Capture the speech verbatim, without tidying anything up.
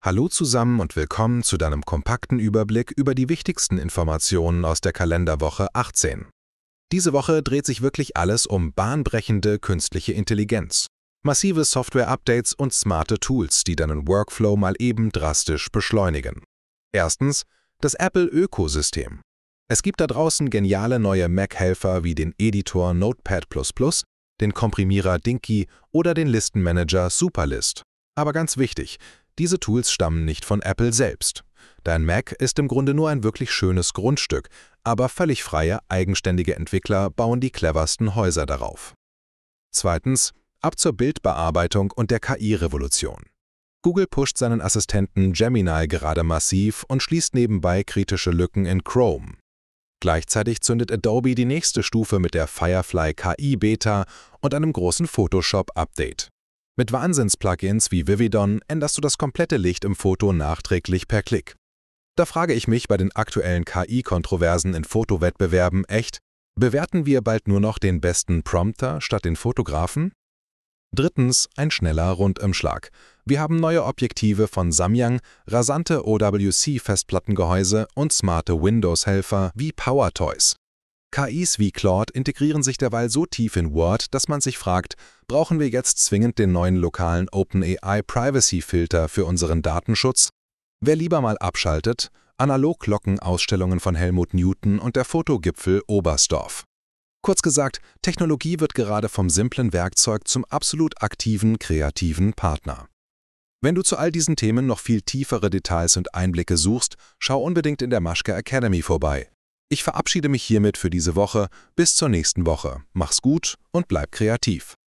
Hallo zusammen und willkommen zu deinem kompakten Überblick über die wichtigsten Informationen aus der Kalenderwoche achtzehn. Diese Woche dreht sich wirklich alles um bahnbrechende künstliche Intelligenz, massive Software-Updates und smarte Tools, die deinen Workflow mal eben drastisch beschleunigen. Erstens, das Apple-Ökosystem. Es gibt da draußen geniale neue Mac-Helfer wie den Editor Notepad plus plus, den Komprimierer Dinky oder den Listenmanager Superlist. Aber ganz wichtig, diese Tools stammen nicht von Apple selbst. Dein Mac ist im Grunde nur ein wirklich schönes Grundstück, aber völlig freie, eigenständige Entwickler bauen die cleversten Häuser darauf. Zweitens, ab zur Bildbearbeitung und der K I-Revolution. Google pusht seinen Assistenten Gemini gerade massiv und schließt nebenbei kritische Lücken in Chrome. Gleichzeitig zündet Adobe die nächste Stufe mit der Firefly K I-Beta und einem großen Photoshop-Update. Mit Wahnsinns-Plugins wie Vividon änderst du das komplette Licht im Foto nachträglich per Klick. Da frage ich mich bei den aktuellen K I-Kontroversen in Fotowettbewerben echt, bewerten wir bald nur noch den besten Prompter statt den Fotografen? Drittens, ein schneller Rundumschlag. Wir haben neue Objektive von Samyang, rasante O W C-Festplattengehäuse und smarte Windows-Helfer wie PowerToys. K Is wie Claude integrieren sich derweil so tief in Word, dass man sich fragt, brauchen wir jetzt zwingend den neuen lokalen OpenAI Privacy-Filter für unseren Datenschutz? Wer lieber mal abschaltet, Analog-Glocken-Ausstellungen von Helmut Newton und der Fotogipfel Oberstdorf. Kurz gesagt, Technologie wird gerade vom simplen Werkzeug zum absolut aktiven, kreativen Partner. Wenn du zu all diesen Themen noch viel tiefere Details und Einblicke suchst, schau unbedingt in der Maschke Academy vorbei. Ich verabschiede mich hiermit für diese Woche. Bis zur nächsten Woche. Mach's gut und bleib kreativ.